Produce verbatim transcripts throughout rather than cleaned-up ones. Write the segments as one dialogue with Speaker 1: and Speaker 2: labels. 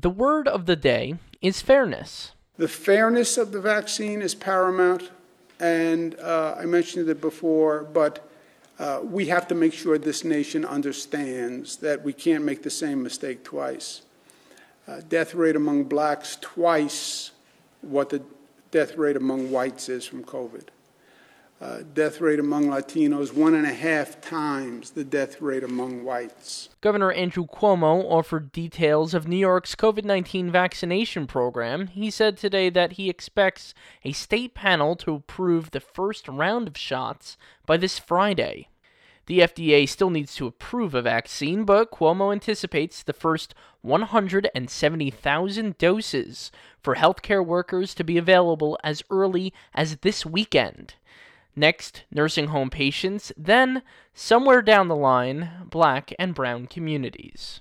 Speaker 1: The word of the day is fairness.
Speaker 2: The fairness of the vaccine is paramount, and uh, I mentioned it before, but uh, we have to make sure this nation understands that we can't make the same mistake twice. Uh, death rate among blacks twice what the death rate among whites is from COVID. Uh, death rate among Latinos, one and a half times the death rate among whites.
Speaker 1: Governor Andrew Cuomo offered details of New York's COVID nineteen vaccination program. He said today that he expects a state panel to approve the first round of shots by this Friday. The F D A still needs to approve a vaccine, but Cuomo anticipates the first one hundred seventy thousand doses for healthcare workers to be available as early as this weekend. Next, nursing home patients, then, somewhere down the line, black and brown communities.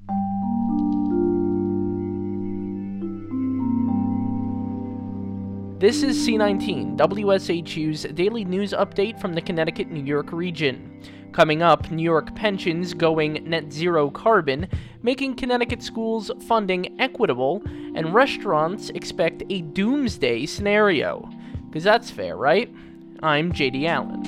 Speaker 1: This is C nineteen, W S H U's daily news update from the Connecticut-New York region. Coming up, New York pensions going net zero carbon, making Connecticut schools funding equitable, and restaurants expect a doomsday scenario. Because that's fair, right? I'm J D Allen.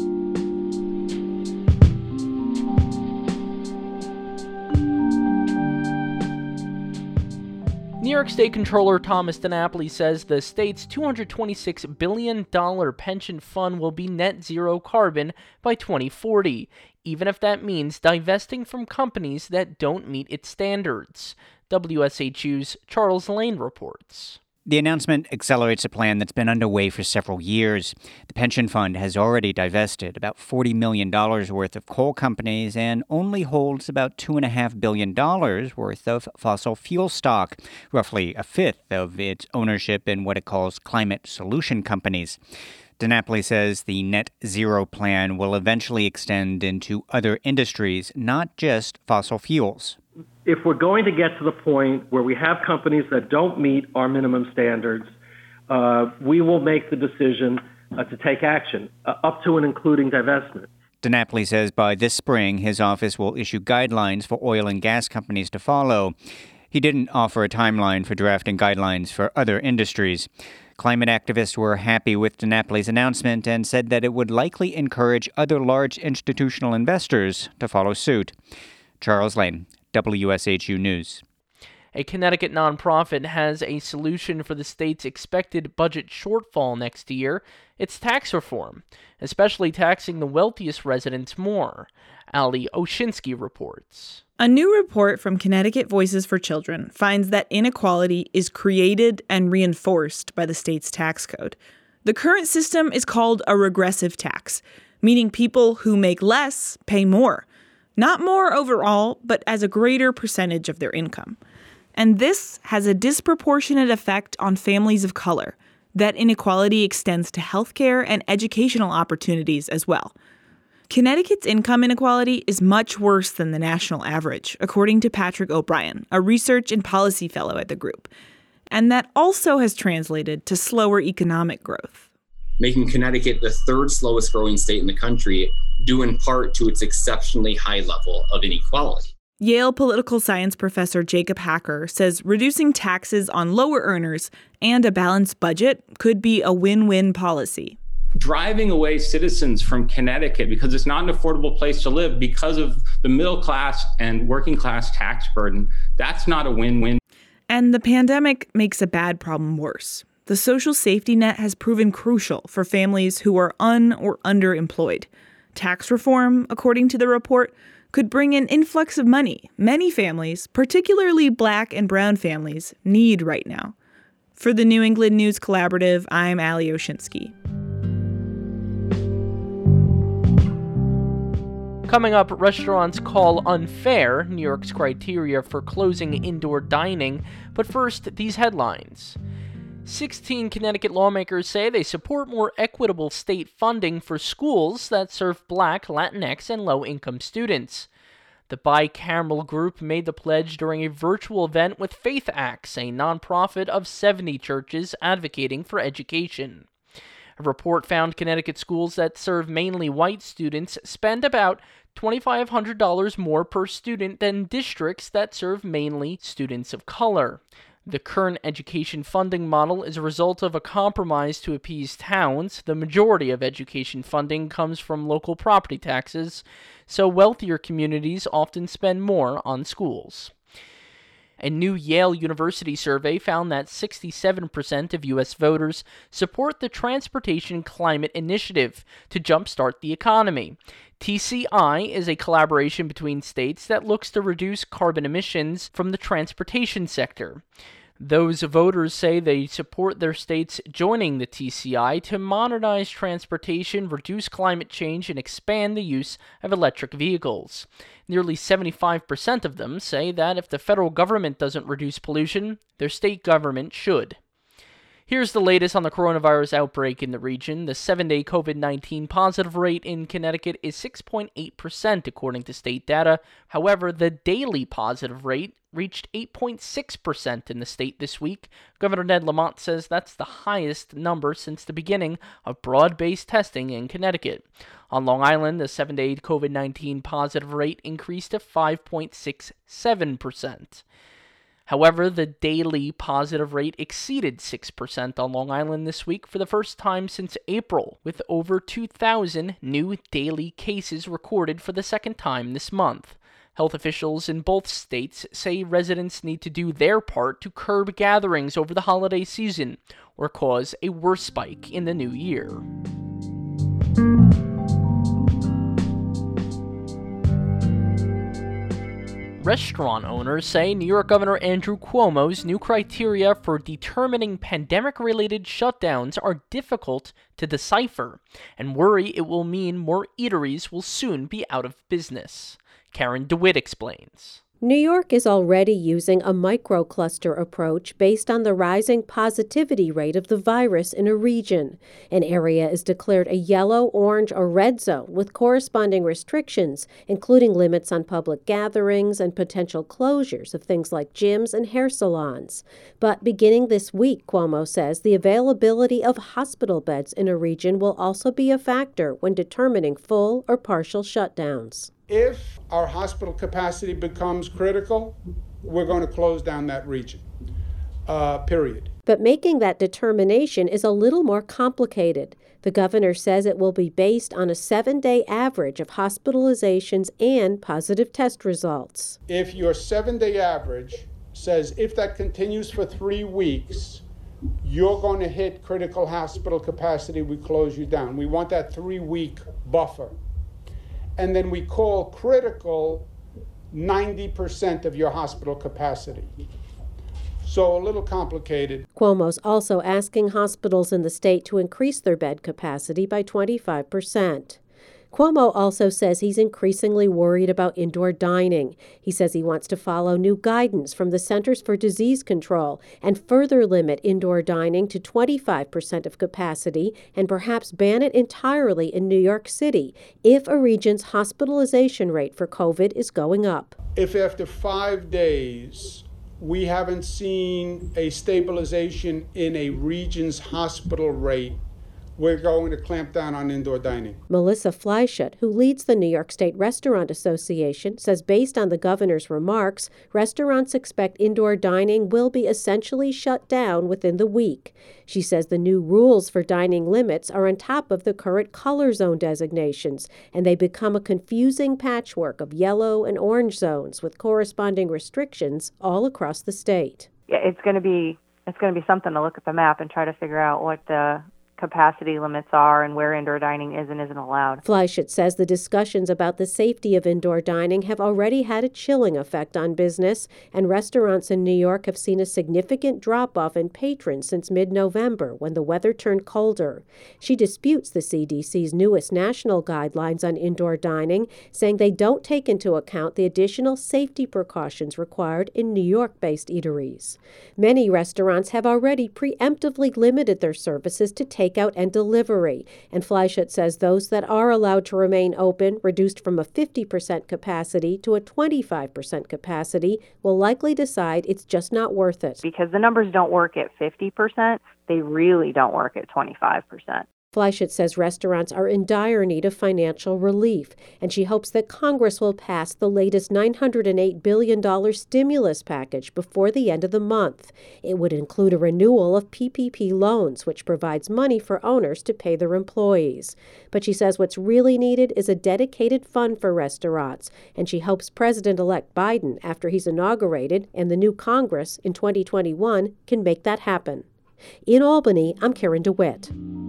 Speaker 1: New York State Comptroller Thomas DiNapoli says the state's two hundred twenty-six billion dollars pension fund will be net zero carbon by twenty forty, even if that means divesting from companies that don't meet its standards. W S H U's Charles Lane reports.
Speaker 3: The announcement accelerates a plan that's been underway for several years. The pension fund has already divested about forty million dollars worth of coal companies and only holds about two point five billion dollars worth of fossil fuel stock, roughly a fifth of its ownership in what it calls climate solution companies. DiNapoli says the net zero plan will eventually extend into other industries, not just fossil fuels.
Speaker 4: If we're going to get to the point where we have companies that don't meet our minimum standards, uh, we will make the decision uh, to take action, uh, up to and including divestment.
Speaker 3: DiNapoli says by this spring, his office will issue guidelines for oil and gas companies to follow. He didn't offer a timeline for drafting guidelines for other industries. Climate activists were happy with DiNapoli's announcement and said that it would likely encourage other large institutional investors to follow suit. Charles Lane, W S H U News.
Speaker 1: A Connecticut nonprofit has a solution for the state's expected budget shortfall next year. It's tax reform, especially taxing the wealthiest residents more. Ali Oshinsky reports.
Speaker 5: A new report from Connecticut Voices for Children finds that inequality is created and reinforced by the state's tax code. The current system is called a regressive tax, meaning people who make less pay more. Not more overall, but as a greater percentage of their income. And this has a disproportionate effect on families of color. That inequality extends to healthcare and educational opportunities as well. Connecticut's income inequality is much worse than the national average, according to Patrick O'Brien, a research and policy fellow at the group. And that also has translated to slower economic growth.
Speaker 6: Making Connecticut the third slowest growing state in the country, due in part to its exceptionally high level of inequality.
Speaker 5: Yale political science professor Jacob Hacker says reducing taxes on lower earners and a balanced budget could be a win-win policy.
Speaker 7: Driving away citizens from Connecticut because it's not an affordable place to live because of the middle class and working class tax burden, that's not a win-win.
Speaker 5: And the pandemic makes a bad problem worse. The social safety net has proven crucial for families who are un- or underemployed. Tax reform, according to the report, could bring an influx of money many families, particularly black and brown families, need right now. For the New England News Collaborative, I'm Ali Oshinsky.
Speaker 1: Coming up, restaurants call unfair New York's criteria for closing indoor dining. But first, these headlines. sixteen Connecticut lawmakers say they support more equitable state funding for schools that serve Black, Latinx, and low-income students. The bicameral group made the pledge during a virtual event with Faith Acts, a nonprofit of seventy churches advocating for education. A report found Connecticut schools that serve mainly white students spend about two thousand five hundred dollars more per student than districts that serve mainly students of color. The current education funding model is a result of a compromise to appease towns. The majority of education funding comes from local property taxes, so wealthier communities often spend more on schools. A new Yale University survey found that sixty-seven percent of U S voters support the Transportation Climate Initiative to jumpstart the economy. T C I is a collaboration between states that looks to reduce carbon emissions from the transportation sector. Those voters say they support their states joining the T C I to modernize transportation, reduce climate change, and expand the use of electric vehicles. Nearly seventy-five percent of them say that if the federal government doesn't reduce pollution, their state government should. Here's the latest on the coronavirus outbreak in the region. The seven-day COVID nineteen positive rate in Connecticut is six point eight percent, according to state data. However, the daily positive rate reached eight point six percent in the state this week. Governor Ned Lamont says that's the highest number since the beginning of broad-based testing in Connecticut. On Long Island, the seven-day COVID nineteen positive rate increased to five point six seven percent. However, the daily positive rate exceeded six percent on Long Island this week for the first time since April, with over two thousand new daily cases recorded for the second time this month. Health officials in both states say residents need to do their part to curb gatherings over the holiday season or cause a worse spike in the new year. Restaurant owners say New York Governor Andrew Cuomo's new criteria for determining pandemic-related shutdowns are difficult to decipher and worry it will mean more eateries will soon be out of business. Karen DeWitt explains.
Speaker 8: New York is already using a microcluster approach based on the rising positivity rate of the virus in a region. An area is declared a yellow, orange, or red zone with corresponding restrictions, including limits on public gatherings and potential closures of things like gyms and hair salons. But beginning this week, Cuomo says the availability of hospital beds in a region will also be a factor when determining full or partial shutdowns.
Speaker 2: If our hospital capacity becomes critical, we're going to close down that region, uh, period.
Speaker 8: But making that determination is a little more complicated. The governor says it will be based on a seven-day average of hospitalizations and positive test results.
Speaker 2: If your seven-day average says if that continues for three weeks, you're going to hit critical hospital capacity, we close you down. We want that three-week buffer. And then we call critical ninety percent of your hospital capacity. So a little complicated.
Speaker 8: Cuomo's also asking hospitals in the state to increase their bed capacity by twenty-five percent. Cuomo also says he's increasingly worried about indoor dining. He says he wants to follow new guidance from the Centers for Disease Control and further limit indoor dining to twenty-five percent of capacity and perhaps ban it entirely in New York City if a region's hospitalization rate for COVID is going up.
Speaker 2: If after five days we haven't seen a stabilization in a region's hospital rate, we're going to clamp down on indoor dining.
Speaker 8: Melissa Fleischert, who leads the New York State Restaurant Association, says based on the governor's remarks, restaurants expect indoor dining will be essentially shut down within the week. She says the new rules for dining limits are on top of the current color zone designations, and they become a confusing patchwork of yellow and orange zones with corresponding restrictions all across the state.
Speaker 9: Yeah, it's going to be it's going to be something to look at the map and try to figure out what the capacity limits are and where indoor dining is and isn't allowed.
Speaker 8: Fleischert says the discussions about the safety of indoor dining have already had a chilling effect on business, and restaurants in New York have seen a significant drop-off in patrons since mid-November when the weather turned colder. She disputes the C D C's newest national guidelines on indoor dining, saying they don't take into account the additional safety precautions required in New York-based eateries. Many restaurants have already preemptively limited their services to take takeout and delivery, and Fleischert says those that are allowed to remain open, reduced from a fifty percent capacity to a twenty-five percent capacity, will likely decide it's just not worth it.
Speaker 9: Because the numbers don't work at fifty percent, they really don't work at twenty-five percent.
Speaker 8: Fleischert says restaurants are in dire need of financial relief, and she hopes that Congress will pass the latest nine hundred eight billion dollars stimulus package before the end of the month. It would include a renewal of P P P loans, which provides money for owners to pay their employees. But she says what's really needed is a dedicated fund for restaurants, and she hopes President-elect Biden, after he's inaugurated, and the new Congress in twenty twenty-one can make that happen. In Albany, I'm Karen DeWitt.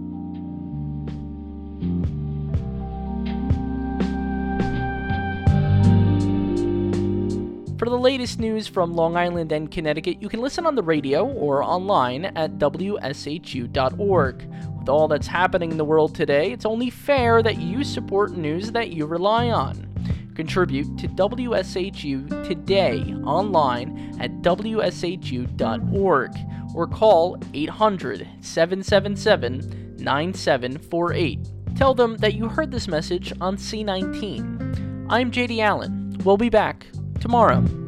Speaker 1: For the latest news from Long Island and Connecticut, you can listen on the radio or online at W S H U dot org. With all that's happening in the world today, it's only fair that you support news that you rely on. Contribute to W S H U today online at W S H U dot org or call eight hundred, seven seven seven, nine seven four eight. Tell them that you heard this message on C nineteen. I'm J D Allen. We'll be back tomorrow.